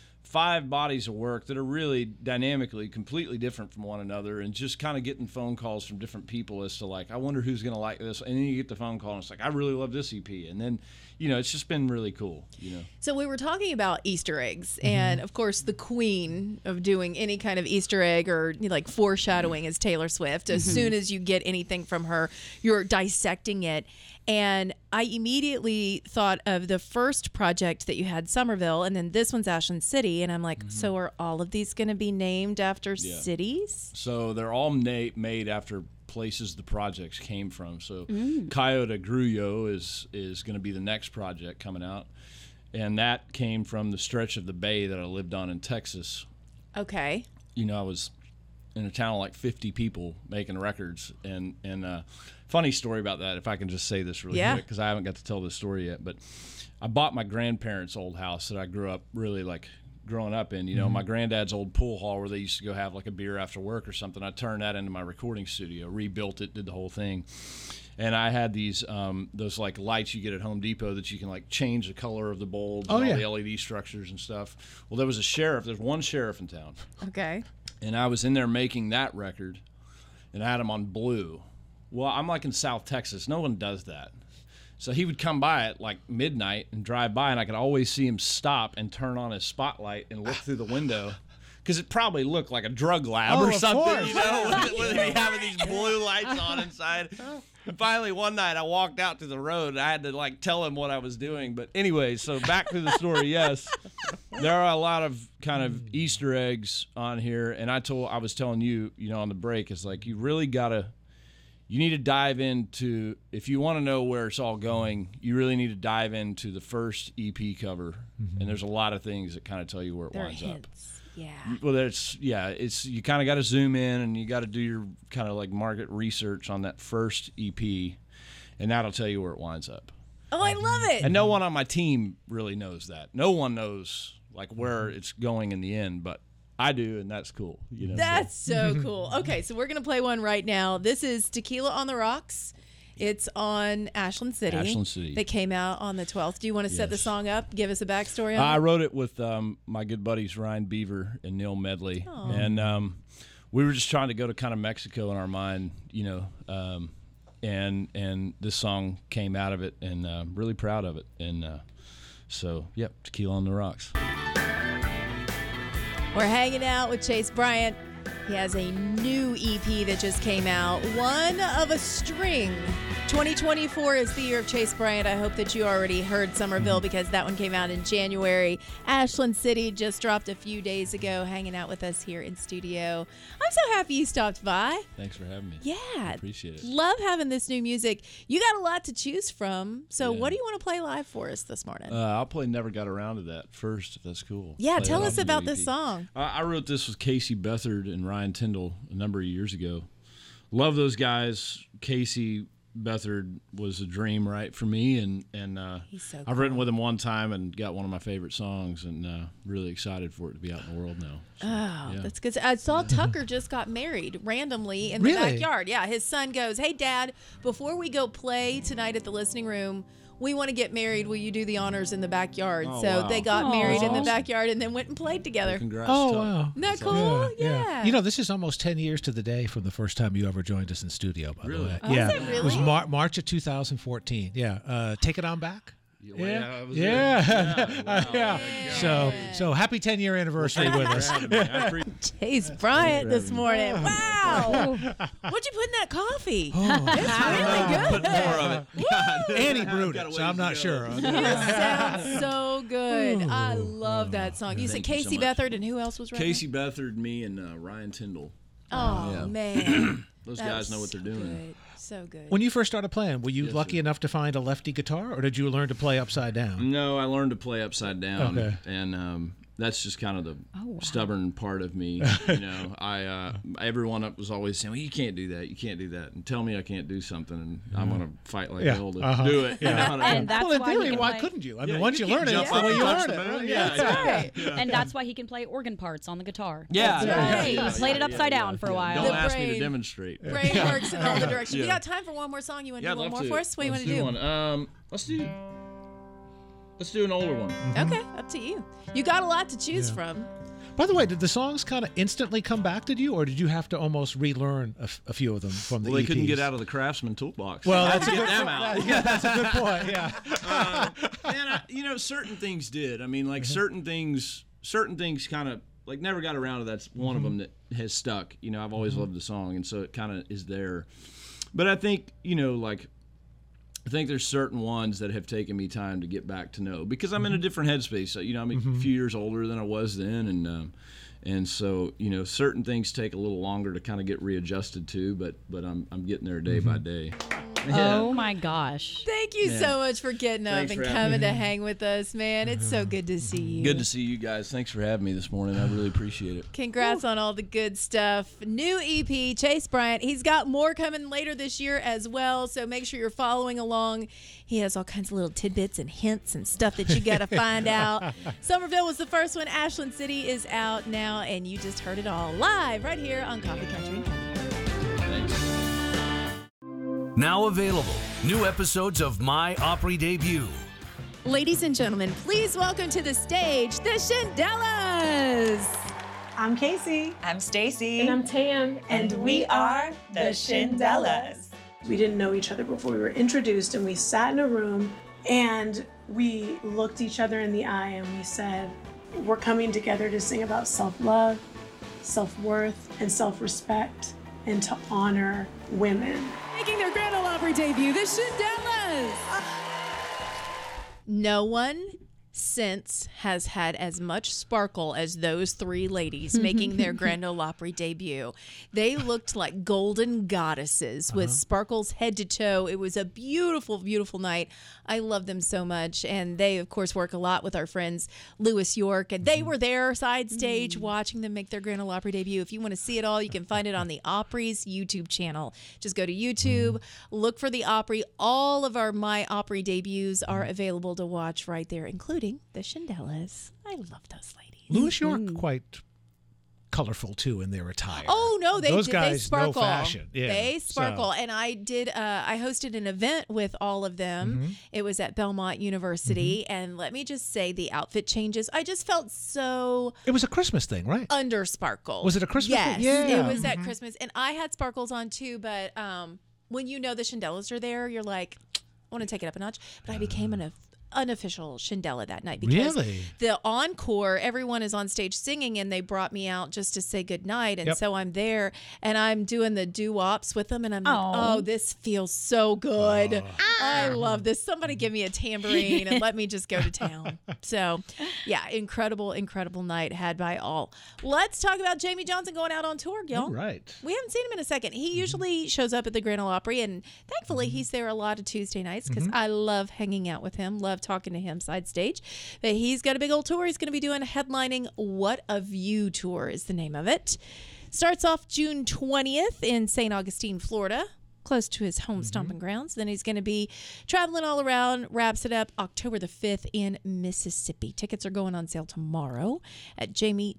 H: 5 bodies of work that are really dynamically completely different from one another, and just kind of getting phone calls from different people as to like, I wonder who's going to like this, and then you get the phone call and it's like, I really love this EP, and then, you know, it's just been really cool, you know.
B: So we were talking about Easter eggs, and of course the queen of doing any kind of Easter egg or like foreshadowing is Taylor Swift. As soon as you get anything from her, you're dissecting it. And I immediately thought of the first project that you had, Somerville, and then this one's Ashland City. And I'm like, so are all of these going to be named after cities?
H: So they're all made after places the projects came from. So Cayo de Grullo is going to be the next project coming out. And that came from the stretch of the bay that I lived on in Texas.
B: Okay.
H: You know, I was in a town of like 50 people making records. And funny story about that, if I can just say this really quick, because I haven't got to tell this story yet. But I bought my grandparents' old house that I grew up really like growing up in. You know, my granddad's old pool hall where they used to go have like a beer after work or something. I turned that into my recording studio, rebuilt it, did the whole thing. And I had these those like lights you get at Home Depot that you can like change the color of the bulbs and all the LED structures and stuff. Well, there was a sheriff. There's one sheriff in town.
B: Okay.
H: And I was in there making that record, and I had him on blue. Well, I'm like in South Texas. No one does that. So he would come by at like midnight and drive by, and I could always see him stop and turn on his spotlight and look through the window. Because it probably looked like a drug lab or something, you know, with me having these blue lights on inside. And finally, one night, I walked out to the road. And I had to, like, tell him what I was doing. But anyway, so back to the story, yes. There are a lot of kind of Easter eggs on here. And I was telling you, you know, on the break, it's like you really got to you need to dive into, if you want to know where it's all going, you really need to dive into the first EP cover. And there's a lot of things that kind of tell you where it
B: There are
H: winds up.
B: hints. Yeah.
H: Well, it's you kind of got to zoom in and you got to do your kind of like market research on that first EP, and that'll tell you where it winds up.
B: Oh, I love it.
H: And no one on my team really knows that. No one knows like where it's going in the end, but I do, and that's cool. You know,
B: That's so cool. Okay, so we're going to play one right now. This is Tequila on the Rocks. It's on Ashland City.
H: Ashland City.
B: That came out on the 12th. Do you want to set the
H: Yes.
B: song up? Give us a backstory on
H: I
B: it?
H: wrote it with my good buddies Ryan Beaver and Neil Medley, and we were just trying to go to kind of Mexico in our mind, you know, and this song came out of it, and really proud of it, and so yep, Tequila on the Rocks.
B: We're hanging out with Chase Bryant. He has a new EP that just came out, One of a String. 2024 is the year of Chase Bryant. I hope that you already heard Somerville because that one came out in January. Ashland City just dropped a few days ago, hanging out with us here in studio. I'm so happy you stopped by.
H: Thanks for having me.
B: Yeah.
H: Appreciate it.
B: Love having this new music. You got a lot to choose from. So
H: Yeah.
B: what do you want to play live for us this morning?
H: I'll play Never Got Around to That first, if that's cool.
B: Yeah,
H: Play
B: tell
H: it
B: us
H: off the
B: about
H: new
B: this
H: EP.
B: song.
H: I wrote this with Casey Bethard and Ryan Tyndall a number of years ago. Love those guys. Casey Bethard was a dream right for me, and
B: He's so
H: I've written with him one time and got one of my favorite songs, and really excited for it to be out in the world now. So, yeah.
B: That's good. I saw Tucker just got married randomly in the
D: Really?
B: backyard. Yeah, his son goes, "Hey, Dad, before we go play tonight at the listening room, we want to get married. Will you do the honors in the backyard?"
H: Oh,
B: so
H: wow.
B: they got married in the
H: Awesome.
B: backyard and then went and played together.
H: Congrats.
D: Oh,
H: Tuck.
D: wow.
B: Isn't that cool? Yeah.
D: You know, this is almost 10 years to the day from the first time you ever joined us in studio, by
H: Really?
D: the way.
B: Oh,
D: yeah.
B: is it
D: It was
B: really?
D: March of 2014. Yeah. Take it on back.
H: Yeah, it was
D: Yeah.
H: Wow.
D: Yeah. So happy 10-year anniversary with us.
B: Chase Bryant this morning. Wow. What'd you put in that coffee? It's really good.
H: Put more of it. God.
D: And he brewed
H: Got a
D: it, so
H: ways
D: I'm
H: to
D: not
H: go.
D: sure.
B: It sounds so good. I love that song. You said
H: Thank you so
B: Casey
H: much.
B: Bethard, and who else was writing?
H: Casey Bethard, me, and Ryan Tyndall.
B: Oh,
H: Yeah.
B: man.
H: Those
B: That
H: guys know
B: was
H: what they're doing.
B: Good. So good.
D: When you first started playing, were you
H: Yes,
D: lucky
H: sir.
D: enough to find a lefty guitar, or did you learn to play upside down?
H: No, I learned to play upside down,
D: Okay.
H: and that's just kind of the stubborn part of me. You know, everyone was always saying, "Well, you can't do that. You can't do that," and tell me I can't do something, and I'm gonna fight like
D: Yeah.
H: hell to
D: Uh-huh.
H: do it.
D: Yeah.
H: You know?
C: And that's
D: Well, in
C: why
D: theory,
C: he can
D: why
C: play,
D: couldn't you? I mean,
H: Yeah,
D: once
H: you
D: you
H: can
D: learn it,
H: jump
D: it's the
H: up
D: way
H: and
D: you
H: touch
D: learn
H: the
D: it.
H: moon.
D: right?
H: Yeah,
B: That's
H: yeah.
B: right.
C: and that's why he can play organ parts on the guitar.
H: Yeah,
C: That's
H: yeah,
C: right.
H: yeah,
C: He played it
H: yeah,
C: upside
H: yeah,
C: down for a
H: yeah.
C: while.
H: Don't
B: The
H: ask me
B: brain-
H: to demonstrate.
B: Brain works in all the directions. We
H: Yeah.
B: got time for one more song. You want to
H: Yeah,
B: do
H: I'd
B: one
H: love
B: more
H: to.
B: for us? What do you want
H: Let's
B: to do?
H: one. Let's do an older one.
B: Okay, up to you. You got a lot to choose from.
D: By the way, did the songs kind of instantly come back to you, or did you have to almost relearn a few of them from the
H: Well, they couldn't
D: EPs?
H: get out of the Craftsman toolbox.
D: Well,
H: I had
D: that's
H: to
D: a
H: get
D: good
H: them out.
D: Yeah, that's a good point. Yeah.
H: And you know, certain things did. I mean, like certain things kind of like never got around to. That's one of them that has stuck. You know, I've always loved the song, and so it kind of is there. But I think, you know, like I think there's certain ones that have taken me time to get back to know because I'm in a different headspace. So, you know, I'm a few years older than I was then, and so, you know, certain things take a little longer to kind of get readjusted to. But I'm getting there day by day.
C: Oh my gosh.
B: Thank you so much for getting up
H: Thanks
B: and
H: for having
B: coming to hang with us, man. It's so good to see you.
H: Good to see you guys. Thanks for having me this morning. I really appreciate it.
B: Congrats on all the good stuff. New EP, Chase Bryant. He's got more coming later this year as well, so make sure you're following along. He has all kinds of little tidbits and hints and stuff that you got to find out. Somerville was the first one. Ashland City is out now, and you just heard it all live right here on Coffee Country and Country.
H: Thanks.
G: Now available, new episodes of My Opry Debut.
B: Ladies and gentlemen, please welcome to the stage the Shindellas.
I: I'm Casey.
J: I'm Stacy.
I: And I'm Tam.
J: And we are the Shindellas.
I: We didn't know each other before we were introduced, and we sat in a room and we looked each other in the eye and we said, we're coming together to sing about self-love, self-worth, and self-respect, and to honor women.
B: Making their Grand Ole Opry debut, the Shindellas. No one since has had as much sparkle as those three ladies making their Grand Ole Opry debut. They looked like golden goddesses with sparkles head to toe. It was a beautiful, beautiful night. I love them so much. And they, of course, work a lot with our friends Louis York. And they were there side stage watching them make their Grand Ole Opry debut. If you want to see it all, you can find it on the Opry's YouTube channel. Just go to YouTube, look for the Opry. All of our My Opry debuts are available to watch right there, including the Shindellas. I love those ladies.
D: Louis York, quite colorful too in their attire.
B: Oh no,
D: those guys
B: they sparkle.
D: know fashion. Yeah,
B: they sparkle.
D: So.
B: And I did. I hosted an event with all of them. It was at Belmont University, and let me just say, the outfit changes. I just felt so.
D: It was a Christmas thing, right?
B: Under sparkle.
D: Was it a Christmas
B: yes,
D: thing? Yeah,
B: it was at Christmas, and I had sparkles on too. But when you know the Shindellas are there, you're like, I want to take it up a notch. But I became an unofficial Shindella that night because the encore, everyone is on stage singing, and they brought me out just to say goodnight. And so I'm there and I'm doing the doo-wops with them, and I'm like, oh, this feels so good. I love this. Somebody give me a tambourine and let me just go to town. So yeah, incredible, incredible night had by all. Let's talk about Jamey Johnson going out on tour, y'all.
D: All right.
B: We haven't seen him in a second. He usually shows up at the Grand Ole Opry, and thankfully he's there a lot of Tuesday nights because I love hanging out with him, love talking to him side stage. But he's got a big old tour. He's going to be doing headlining What a View Tour is the name of it. Starts off June 20th in St. Augustine, Florida, close to his home stomping grounds. Then he's going to be traveling all around, wraps it up October the 5th in Mississippi. Tickets are going on sale tomorrow at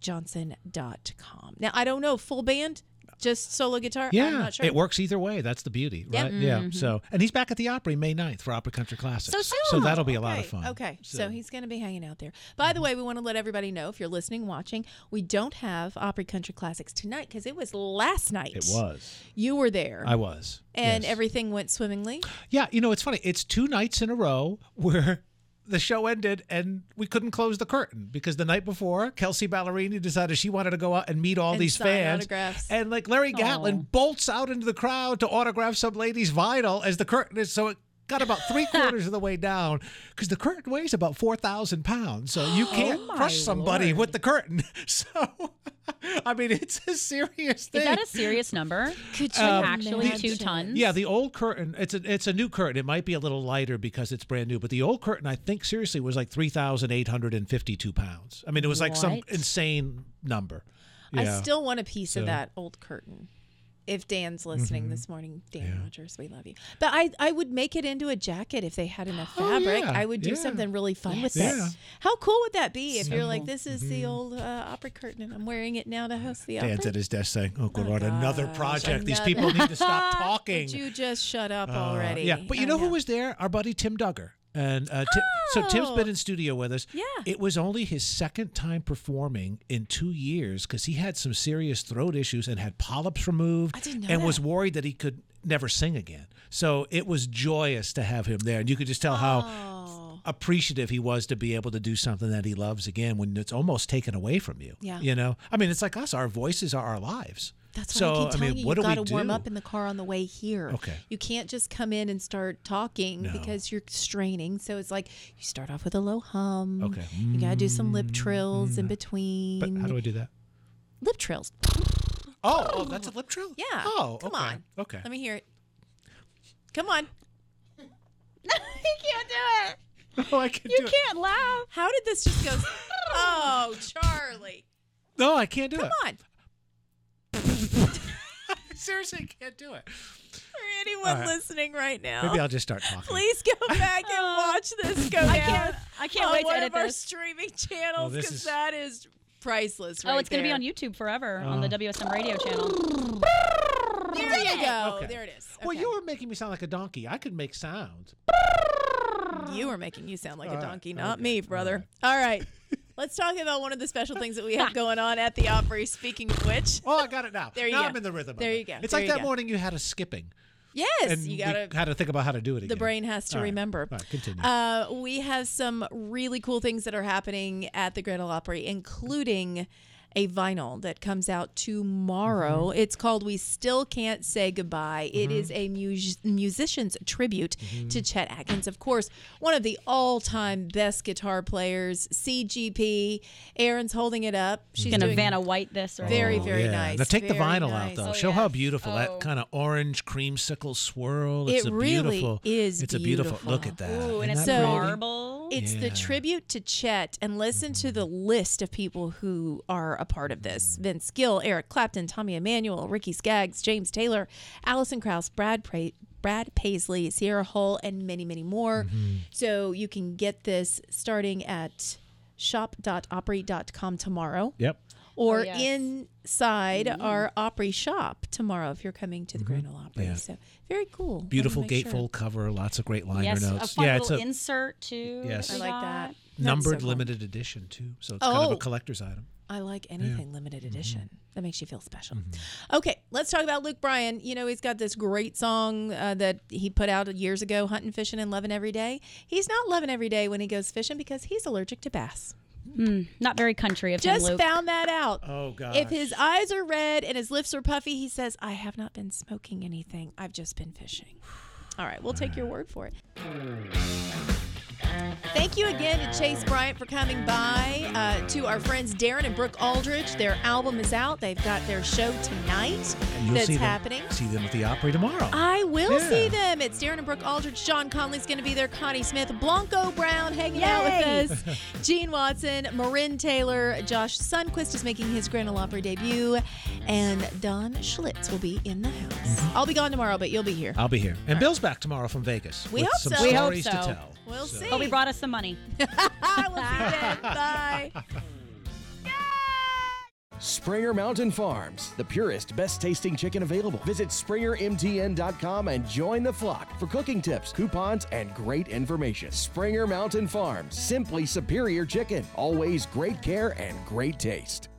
B: jameyjohnson.com. Now, I don't know, full band? Just solo guitar?
D: Yeah,
B: I'm not sure.
D: it works either way. That's the beauty, right? Yeah. So, and he's back at the Opry May 9th for Opry Country Classics.
B: So soon.
D: So that'll be a lot of fun.
B: Okay, so he's going to be hanging out there. By the way, we want to let everybody know, if you're listening, watching, we don't have Opry Country Classics tonight because it was last night.
D: It was.
B: You were there.
D: I was.
B: And
D: yes.
B: everything went swimmingly?
D: Yeah, you know, it's funny. It's 2 nights in a row where the show ended and we couldn't close the curtain because the night before, Kelsey Ballerini decided she wanted to go out and meet all these
B: sign
D: fans.
B: Autographs.
D: And like Larry Gatlin bolts out into the crowd to autograph some lady's vinyl as the curtain is. So it got about 3/4 of the way down because the curtain weighs about 4,000 pounds. So you can't crush somebody with the curtain. So, I mean, it's a serious thing.
C: Is that a serious number?
B: Could you
C: actually
B: imagine?
C: 2 tons?
D: Yeah, the old curtain, it's a new curtain. It might be a little lighter because it's brand new, but the old curtain, I think, seriously, was like 3,852 pounds. I mean, it was like some insane number.
B: I
D: Yeah.
B: still want a piece of that old curtain. If Dan's listening this morning, Dan
D: Yeah.
B: Rogers, we love you. But I would make it into a jacket if they had enough fabric.
D: yeah.
B: I would do
D: Yeah.
B: something really fun with
D: Yeah.
B: it. How cool would that be if you're like, this is the old Opry curtain and I'm wearing it now to host the Opry?
D: Dan's at his desk saying, oh, good Lord, another
B: gosh,
D: project. These
B: another-
D: people need to stop talking.
B: Would you just shut up already?
D: Yeah, but you know who was there? Our buddy Tim Duggar. And so Tim's been in studio with us.
B: Yeah.
D: It was only his second time performing in 2 years because he had some serious throat issues and had polyps removed
B: I didn't know
D: and
B: that.
D: was worried that he could never sing again. So it was joyous to have him there. And you could just tell how appreciative he was to be able to do something that he loves again when it's almost taken away from you.
B: Yeah.
D: You know? I mean, it's like us. Our voices are our lives.
B: That's what
D: so,
B: I keep telling you.
D: what
B: You
D: do we
B: got to warm
D: do?
B: up in the car on the way here.
D: Okay.
B: You can't just come in and start talking
D: No.
B: because you're straining. So it's like you start off with a low hum.
D: Okay.
B: You got to do some lip trills in between.
D: But how do I do that?
B: Lip trills.
D: Oh, that's a lip trill?
B: Yeah.
D: Oh,
B: Come
D: okay.
B: on.
D: Okay.
B: Let me hear it. Come on.
C: You can't do it.
D: No, I can
C: You
D: do it.
C: can't laugh.
B: How did this just go? Oh, Charlie.
D: No, I can't do
B: Come
D: it.
B: on.
D: Seriously, I can't do it.
B: For anyone
D: All right.
B: listening right now,
D: Maybe I'll just start talking.
B: please go back and watch this go down.
C: I can't
B: on
C: wait to
B: one
C: edit
B: of our
C: this.
B: streaming channels
D: this
B: because
D: is-
B: that is priceless.
C: Oh,
B: right
C: it's going to be
B: there.
C: on YouTube forever on the WSM radio channel.
B: There you go.
D: Okay.
B: There it is.
D: Well,
B: Okay.
D: you were making me sound like a donkey. I could make sounds.
B: You were making you sound like a
D: All right.
B: donkey, not
D: Okay.
B: me, brother. All right. Let's talk about one of the special things that we have going on at the Opry. Speaking of which,
D: Oh, I got it now.
B: There you
D: now
B: go.
D: I'm in the rhythm.
B: There
D: of
B: you
D: it.
B: go.
D: It's
B: There
D: like
B: you
D: that
B: go.
D: morning you had us skipping.
B: yes,
D: And
B: you gotta.
D: we had to think about how to do it again.
B: The brain has to
D: All right.
B: remember.
D: All right, continue.
B: We have some really cool things that are happening at the Grand Ole Opry, including a vinyl that comes out tomorrow. It's called We Still Can't Say Goodbye. It is a musician's tribute to Chet Atkins, of course, one of the all-time best guitar players. CGP. Erin's holding it up. She's
C: Gonna
B: doing
C: Vanna White this, right?
B: very, very nice.
D: Now take the
B: Very
D: vinyl
B: nice.
D: out, though.
C: Oh,
D: Show how
C: yes.
D: beautiful that kind of orange creamsicle swirl.
B: It
D: It's a
B: really
D: beautiful.
B: is
D: It's a beautiful.
B: beautiful.
D: Look at that.
C: Ooh, and
D: Isn't
C: it's
D: that pretty?
C: marble.
B: It's the tribute to Chet, and listen to the list of people who are a part of this: Vince Gill, Eric Clapton, Tommy Emmanuel, Ricky Skaggs, James Taylor, Alison Krauss, Brad Paisley, Sierra Hull, and many, many more. So you can get this starting at shop.opry.com tomorrow.
D: Yep.
B: Or
C: Oh, yes.
B: inside our Opry shop tomorrow if you're coming to the Grand Ole Opry.
D: Yeah.
B: So very cool.
D: Beautiful
B: Wanted to make sure.
D: gatefold cover. Lots of great liner
C: Yes,
D: notes.
C: a fun
D: It's
C: little
D: a
C: insert too.
D: Yes.
C: we
B: I like
C: got.
B: that.
D: numbered
B: That's so
D: limited edition too. So it's kind of
B: Oh.
D: a collector's item.
B: I like anything limited edition. That makes you feel special. Okay, let's talk about Luke Bryan. You know, he's got this great song that he put out years ago, Hunting, Fishing, and Loving Every Day. He's not loving every day when he goes fishing because he's allergic to bass.
C: Not very country of him,
B: Just
C: Luke.
B: found that out.
D: Oh gosh.
B: If his eyes are red and his lips are puffy, he says, I have not been smoking anything. I've just been fishing. All right, we'll take your word for it. Thank you again to Chase Bryant for coming by. To our friends Darren and Brooke Aldridge, their album is out. They've got their show tonight
D: And you'll
B: that's
D: see them-
B: happening.
D: See them at the Opry tomorrow.
B: I will
D: Yeah.
B: see them. It's Darren and Brooke Aldridge. John Conley's going to be there. Connie Smith, Blanco Brown hanging out with us. Gene Watson, Marin Taylor, Josh Sundquist is making his Grand Ole Opry debut, and Don Schlitz will be in the house. I'll be gone tomorrow, but you'll be here.
D: I'll be here. And Bill's back tomorrow from Vegas.
B: We
D: with
B: hope
D: some
B: so. We
C: hope
D: stories to
C: so.
D: tell.
B: We'll
D: So-
B: see.
C: But we brought us some money.
B: We'll see you then. Bye.
A: Springer Mountain Farms, the purest, best tasting chicken available. Visit SpringerMTN.com and join the flock for cooking tips, coupons, and great information. Springer Mountain Farms, simply superior chicken. Always great care and great taste.